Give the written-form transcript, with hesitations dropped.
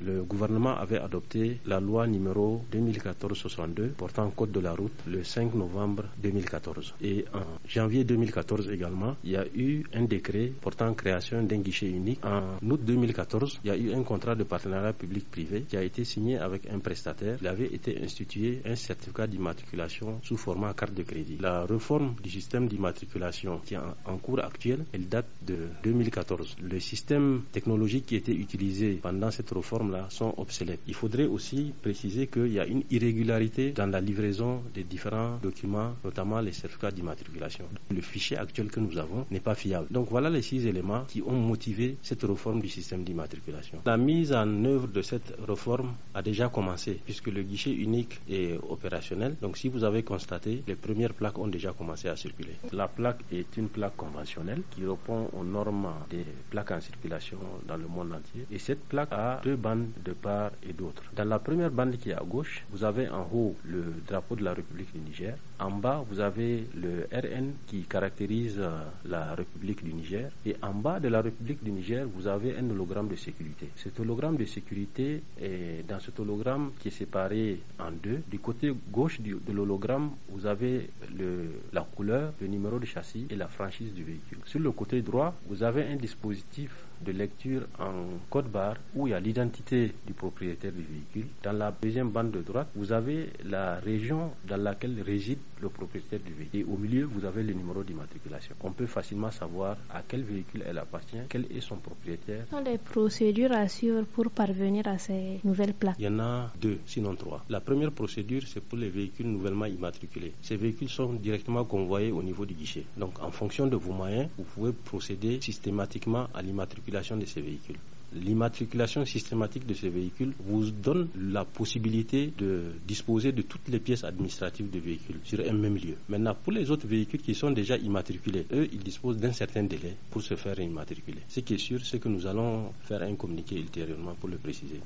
le gouvernement avait adopté la loi numéro 2014-62 portant code de la route le 5 novembre 2014. Et en janvier 2014 également, il y a eu un décret portant création d'un guichet unique. En août 2014, il y a eu un contrat de partenariat public-privé qui a été signé avec un prestataire. Il avait été institué un certificat d'immatriculation sous format carte de crédit. La réforme du système d'immatriculation qui est en cours actuel, elle date de 2014. Le système technologique qui était utilisé pendant cette réforme-là sont obsolètes. Il faudrait aussi préciser qu'il y a une irrégularité dans la livraison des différents documents, notamment les certificats d'immatriculation. Le fichier actuel que nous avons n'est pas fiable. Donc voilà les 6 éléments qui ont motivé cette réforme du système d'immatriculation. La mise en œuvre de cette réforme a déjà commencé puisque le guichet unique est opérationnel. Donc si vous avez constaté, les premières plaques ont déjà commencé à circuler. La plaque est une plaque conventionnelle qui répond aux normes des plaques en circulation dans le monde entier. Et cette plaque a 2 bandes de part et d'autre. Dans la première bande qui est à gauche, vous avez en haut le drapeau de la République du Niger. En bas, vous avez le RN qui caractérise la République du Niger. Et en bas de la République du Niger, vous avez un hologramme de sécurité. Cet hologramme de sécurité est dans cet hologramme qui est séparé en 2. Du côté gauche de l'hologramme, vous avez la couleur, le numéro de châssis et la franchise du véhicule. Sur le côté droit, vous avez un dispositif de lecture en code barre où il y a l'identité du propriétaire du véhicule. Dans la deuxième bande de droite, vous avez la région dans laquelle réside le propriétaire du véhicule. Et au milieu, vous avez le numéro d'immatriculation. On peut facilement savoir à quel véhicule elle appartient, quel est son propriétaire. Quelles sont les procédures à suivre pour parvenir à ces nouvelles plaques? Il y en a 2, sinon 3. La première procédure, c'est pour les véhicules nouvellement immatriculés. Ces véhicules sont directement convoyés au niveau du guichet. Donc, en fonction de vos moyens, vous pouvez procéder systématiquement à l'immatriculation de ces véhicules. L'immatriculation systématique de ces véhicules vous donne la possibilité de disposer de toutes les pièces administratives de véhicules sur un même lieu. Maintenant, pour les autres véhicules qui sont déjà immatriculés, eux, ils disposent d'un certain délai pour se faire immatriculer. Ce qui est sûr, c'est que nous allons faire un communiqué ultérieurement pour le préciser.